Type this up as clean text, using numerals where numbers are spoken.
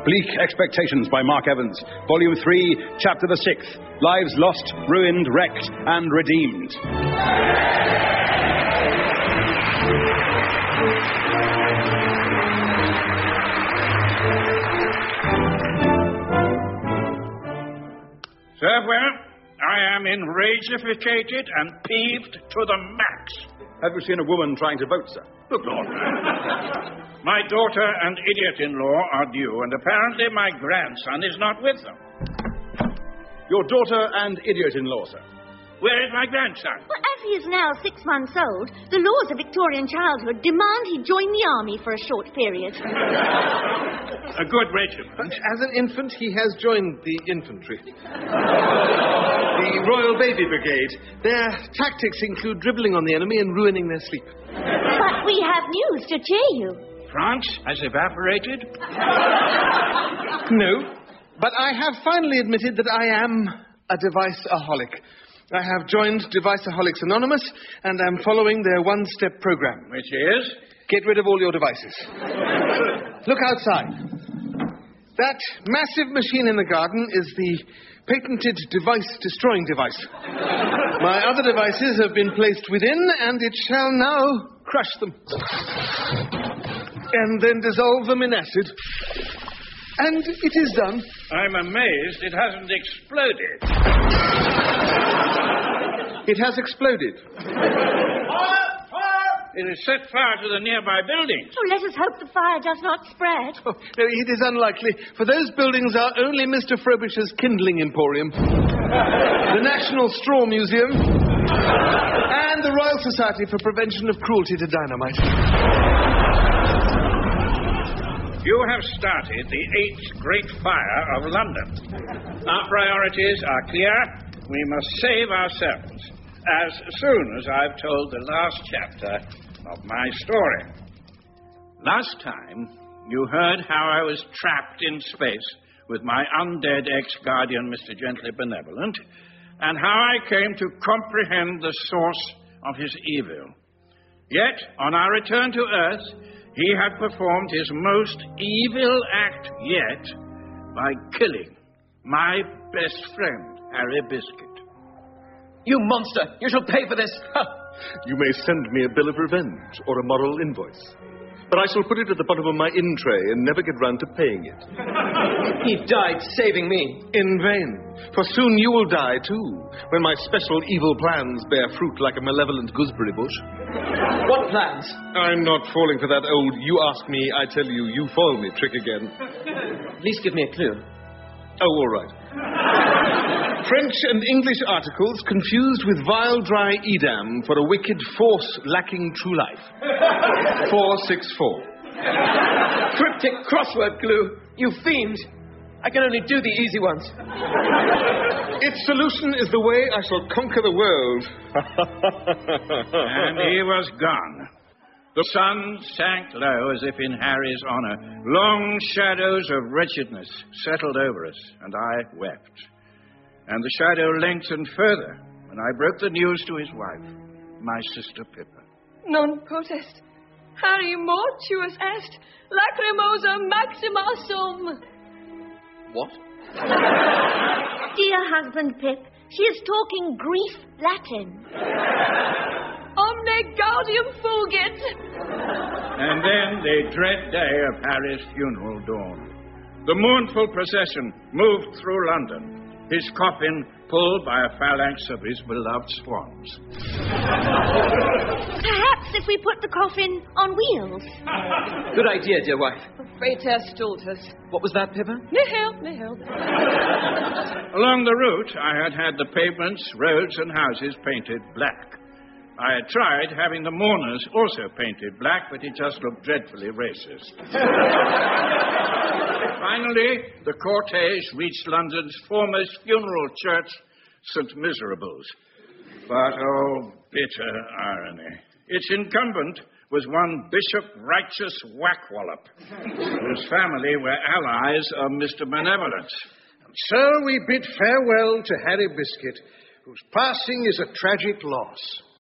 Bleak Expectations by Mark Evans. Volume 3, Chapter the 6th. Lives lost, ruined, wrecked, and redeemed. Sir, well, I am enragificated and peeved to the max. Have you seen a woman trying to vote, sir? Good Lord. My daughter and idiot-in-law are due, and apparently my grandson is not with them. Your daughter and idiot-in-law, sir. Where is my grandson? Well, as he is now 6 months old, the laws of Victorian childhood demand he join the army for a short period. A good regiment. As an infant, he has joined the infantry. The Royal Baby Brigade. Their tactics include dribbling on the enemy and ruining their sleep. But we have news to cheer you. France has evaporated? No, but I have finally admitted that I am a device-aholic. I have joined Deviceaholics Anonymous and am following their one-step program. Which is? Get rid of all your devices. Look outside. That massive machine in the garden is the patented device-destroying device. My other devices have been placed within, and it shall now crush them. And then dissolve them in acid. And it is done. I'm amazed it hasn't exploded. It has exploded. It has set fire to the nearby buildings. Oh, let us hope the fire does not spread. Oh, no, it is unlikely, for those buildings are only Mr. Frobisher's kindling emporium, the National Straw Museum, and the Royal Society for Prevention of Cruelty to Dynamite. You have started the 8th Great Fire of London. Our priorities are clear. We must save ourselves as soon as I've told the last chapter of my story. Last time, you heard how I was trapped in space with my undead ex-guardian, Mr. Gently Benevolent, and how I came to comprehend the source of his evil. Yet, on our return to Earth, he had performed his most evil act yet by killing my best friend, Harry Biscuit. You monster! You shall pay for this! You may send me a bill of revenge or a moral invoice, but I shall put it at the bottom of my in-tray and never get round to paying it. He died saving me. In vain, for soon you will die too, when my special evil plans bear fruit like a malevolent gooseberry bush. What plans? I'm not falling for that old you ask me, I tell you, you foil me trick again. At least give me a clue. Oh, all right. French and English articles confused with vile dry Edam for a wicked force lacking true life. 464. Cryptic crossword clue. You fiend. I can only do the easy ones. Its solution is the way I shall conquer the world. And he was gone. The sun sank low as if in Harry's honor. Long shadows of wretchedness settled over us, and I wept. And the shadow lengthened further when I broke the news to his wife, my sister Pippa. Non potest. Harry mortuus est. Lacrimosa maxima sum. What? Dear husband Pip, she is talking Greek Latin. Omne gaudium fugit. And then the dread day of Harry's funeral dawned. The mournful procession moved through London, his coffin pulled by a phalanx of his beloved swans. Perhaps if we put the coffin on wheels. Good idea, dear wife. Frater stultus. What was that, Pippa? Nihil. Along the route, I had the pavements, roads, and houses painted black. I had tried having the mourners also painted black, but it just looked dreadfully racist. Finally, the cortege reached London's foremost funeral church, St. Miserables. But, oh, bitter irony. Its incumbent was one Bishop Righteous Whackwallop, whose family were allies of Mr. Benevolence. And so we bid farewell to Harry Biscuit, whose passing is a tragic loss.